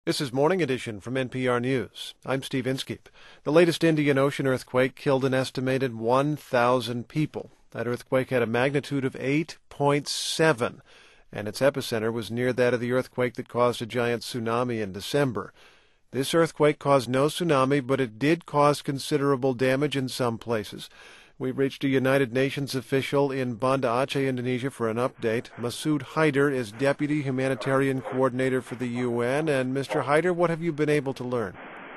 This is Morning Edition from NPR News. I'm Steve Inskeep. The latest Indian Ocean earthquake killed an estimated 1,000 people. That earthquake had a magnitude of 8.7, and its epicenter was near that of the earthquake that caused a giant tsunami in December. This earthquake caused no tsunami, but it did cause considerable damage in some places. We reached a United Nations official in Banda Aceh, Indonesia, for an update. Masood Haider is Deputy Humanitarian Coordinator for the UN. And Mr. Haider, what have you been able to learn?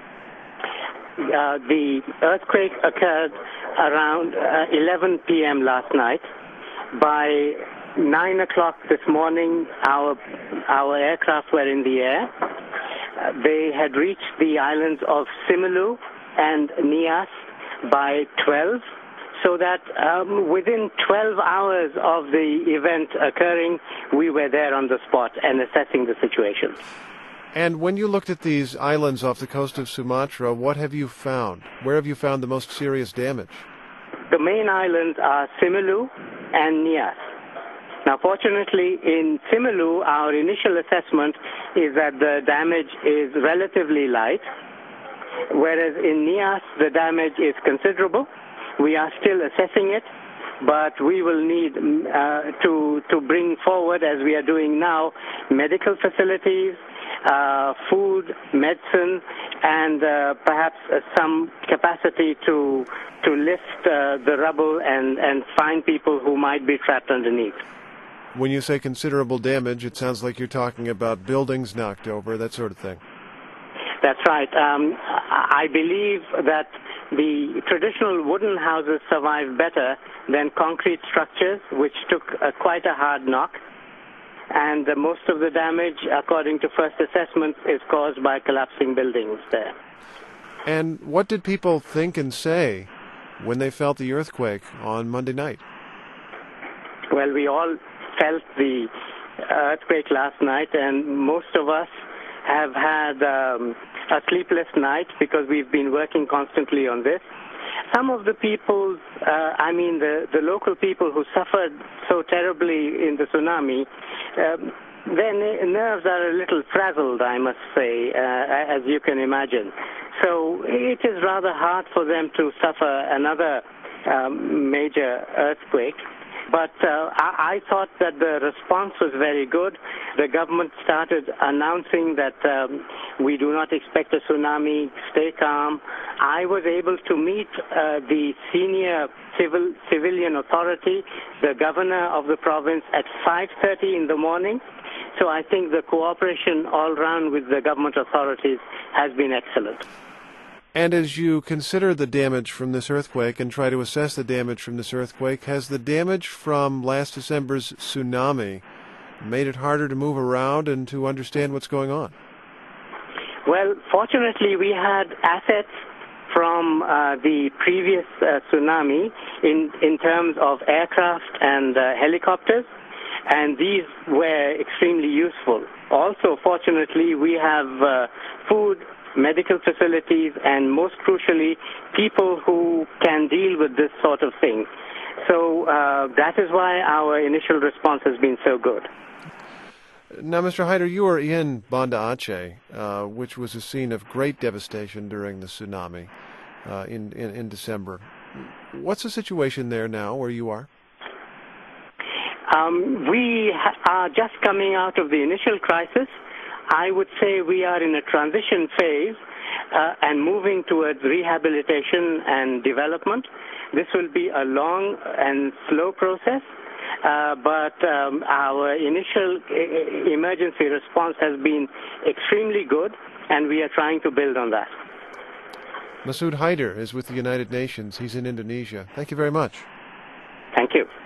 The earthquake occurred around 11 p.m. last night. By 9 o'clock this morning, our aircraft were in the air. They had reached the islands of Simeulue and Nias by 12. So that within 12 hours of the event occurring, we were there on the spot and assessing the situation. And when you looked at these islands off the coast of Sumatra, what have you found? Where have you found the most serious damage? The main islands are Simeulue and Nias. Now, fortunately, in Simeulue, our initial assessment is that the damage is relatively light, whereas in Nias, the damage is considerable. We are still assessing it, but we will need to bring forward, as we are doing now, medical facilities, food, medicine, and perhaps some capacity to lift the rubble and find people who might be trapped underneath. When you say considerable damage, it sounds like you're talking about buildings knocked over, that sort of thing. That's right. I believe that the traditional wooden houses survive better than concrete structures, which took quite a hard knock. And most of the damage, according to first assessments, is caused by collapsing buildings there. And what did people think and say when they felt the earthquake on Monday night? Well, we all felt the earthquake last night, and most of us have had a sleepless night because we've been working constantly on this. Some of the people, the local people who suffered so terribly in the tsunami, their nerves are a little frazzled, I must say, as you can imagine. So it is rather hard for them to suffer another major earthquake. But I thought that the response was very good. The government started announcing that we do not expect a tsunami, stay calm. I was able to meet the senior civilian authority, the governor of the province, at 5:30 in the morning. So I think the cooperation all around with the government authorities has been excellent. And as you consider the damage from this earthquake and try to assess the damage from this earthquake, has the damage from last December's tsunami made it harder to move around and to understand what's going on? Well, fortunately, we had assets from the previous tsunami in terms of aircraft and helicopters, and these were extremely useful. Also, fortunately, we have food, medical facilities, and most crucially, people who can deal with this sort of thing. So that is why our initial response has been so good. Now, Mr. Haider, you were in Banda Aceh, which was a scene of great devastation during the tsunami in December. What's the situation there now where you are? We are just coming out of the initial crisis. I would say we are in a transition phase and moving towards rehabilitation and development. This will be a long and slow process, but our initial emergency response has been extremely good, and we are trying to build on that. Masood Haider is with the United Nations. He's in Indonesia. Thank you very much. Thank you.